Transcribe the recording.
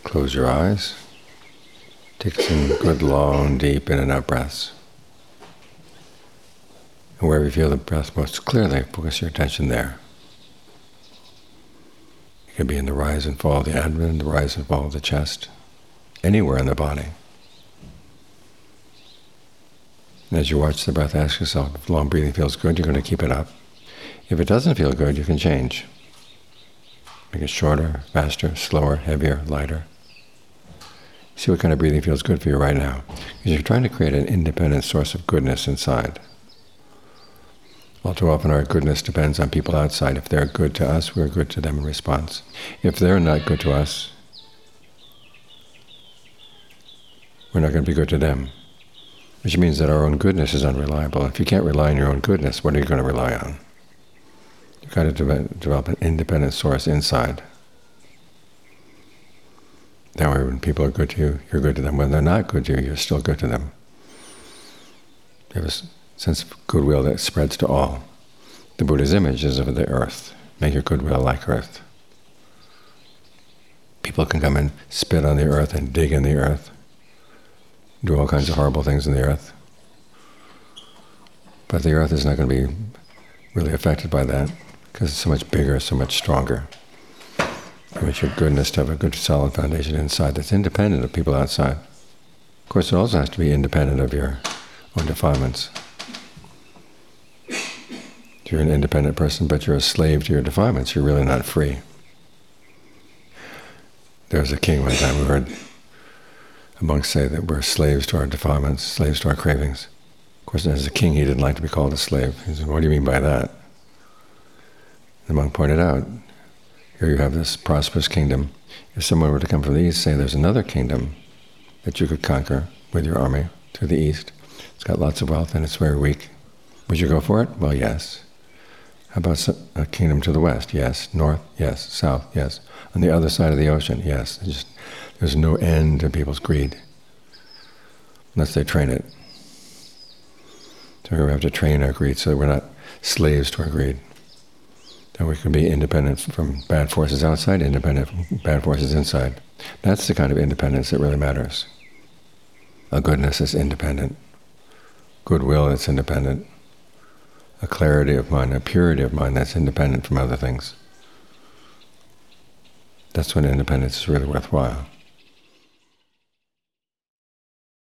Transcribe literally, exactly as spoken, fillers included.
Close your eyes. Take some good, long, deep in and out breaths. And wherever you feel the breath most clearly, focus your attention there. It could be in the rise and fall of the abdomen, the rise and fall of the chest, anywhere in the body. And as you watch the breath, ask yourself, if long breathing feels good, you're going to keep it up. If it doesn't feel good, you can change. Make it shorter, faster, slower, heavier, lighter. See what kind of breathing feels good for you right now. Because you're trying to create an independent source of goodness inside. All too often our goodness depends on people outside. If they're good to us, we're good to them in response. If they're not good to us, we're not going to be good to them. Which means that our own goodness is unreliable. If you can't rely on your own goodness, what are you going to rely on? You've got to de- develop an independent source inside. That way when people are good to you, you're good to them. When they're not good to you, you're still good to them. You have a sense of goodwill that spreads to all. The Buddha's image is of the earth. Make your goodwill like earth. People can come and spit on the earth and dig in the earth, do all kinds of horrible things in the earth. But the earth is not going to be really affected by that, because it's so much bigger, so much stronger. You want your goodness to have a good solid foundation inside that's independent of people outside. Of course, it also has to be independent of your own defilements. If you're an independent person, but you're a slave to your defilements, you're really not free. There was a king one time, we heard a monk say that we're slaves to our defilements, slaves to our cravings. Of course, as a king, he didn't like to be called a slave. He said, what do you mean by that? The monk pointed out, here you have this prosperous kingdom. If someone were to come from the east, say there's another kingdom that you could conquer with your army to the east. It's got lots of wealth and it's very weak. Would you go for it? Well, yes. How about a kingdom to the west? Yes. North? Yes. South? Yes. On the other side of the ocean? Yes. There's, just, there's no end to people's greed, unless they train it. So we have to train our greed so that we're not slaves to our greed. That we can be independent from bad forces outside, independent from bad forces inside. That's the kind of independence that really matters. A goodness that's independent. Goodwill that's independent. A clarity of mind, a purity of mind that's independent from other things. That's when independence is really worthwhile.